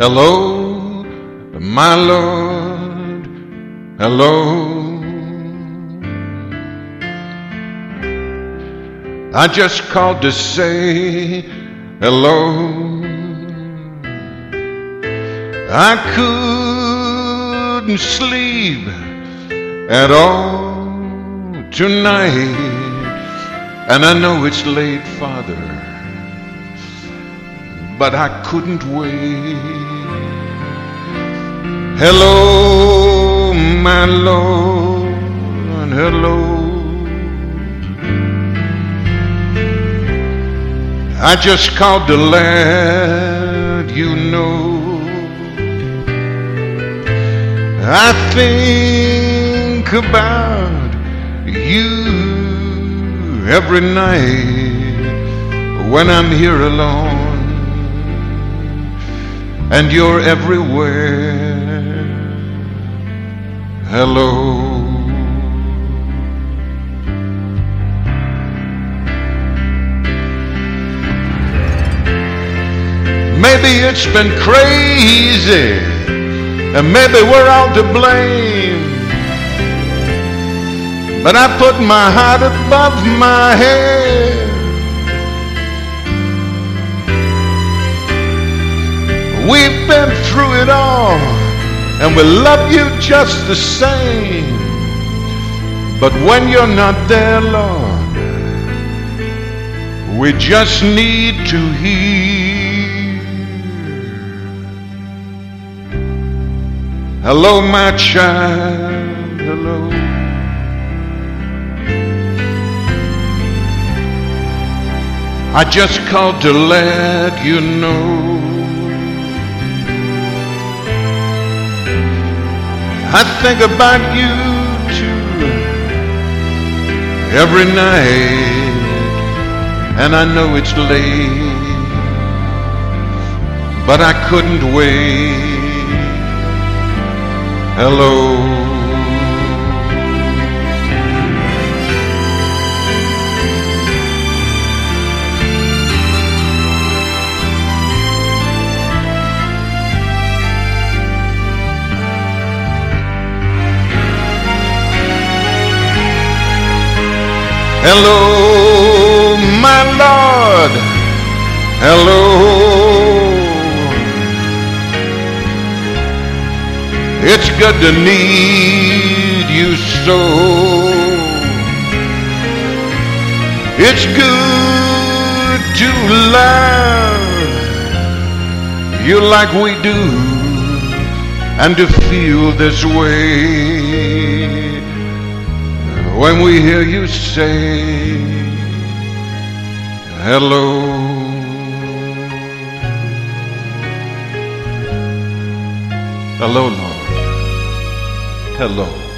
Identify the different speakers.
Speaker 1: Hello, my Lord, hello. I just called to say hello. I couldn't sleep at all tonight, and I know it's late, Father, but I couldn't wait. Hello, my Lord, hello. I just called to let you know I think about you every night when I'm here alone, and you're everywhere. Hello. Maybe it's been crazy, and maybe we're all to blame, but I put my heart above my head. We've been through it all, and we love you just the same. But when you're not there, Lord, we just need to hear. Hello, my child, hello. I just called to let you know I think about you too every night, and I know it's late, but I couldn't wait. Hello. Hello, my Lord, hello. It's good to need you so. It's good to love you like we do, and to feel this way when we hear you say hello. Hello, Lord. Hello.